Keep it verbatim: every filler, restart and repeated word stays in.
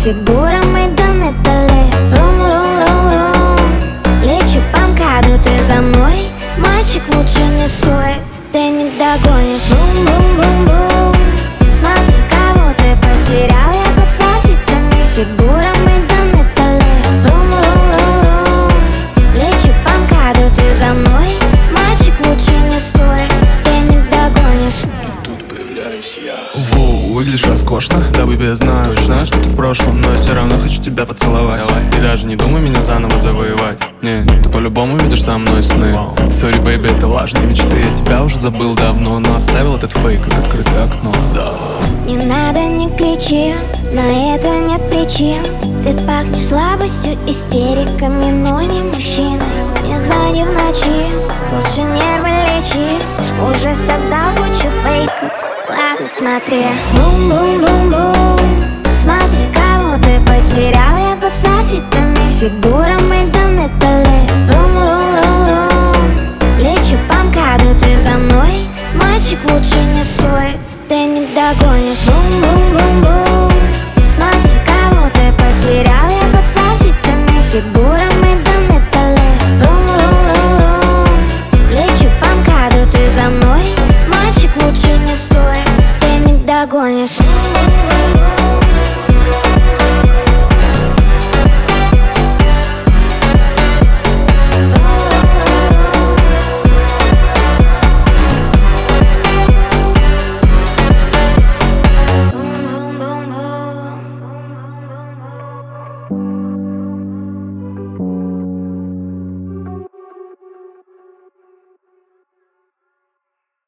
фигурами до металле. Рум-рум-рум-рум, лечу по МКАДу, ты за мной. Мальчик, лучше не стоит, ты не догонишь. Бум-бум-бум-бум, смотри, кого ты потерял. Я под софитами, фигурами до металле. Рум-рум-рум-рум, лечу по МКАДу, ты за мной. Мальчик, лучше не стоит, ты не догонишь. Тут появляюсь я. Воу, выглядишь роскошно, да, бэби, я знаю. Знаю, что ты в прошлом, но я все равно хочу тебя поцеловать. Давай. И даже не думай меня заново завоевать. Не, ты по-любому видишь со мной сны. Сори, бэйби, это влажные мечты. Я тебя уже забыл давно, но оставил этот фейк, как открытое окно. Да. Не надо, не кричи, на это нет причин. Ты пахнешь слабостью, истериками, но не мужчиной. Не звони в ночи, лучше нервы лечи. Уже создал кучу фейков, ладно, смотри. Бум-бум-бум-бум, смотри, кого ты потерял. Я под софитами, фигурами до металле. Рум-рум-рум-рум, лечу по МКАДу, ты за мной. Мальчик, лучше не стоит, ты не догонишь.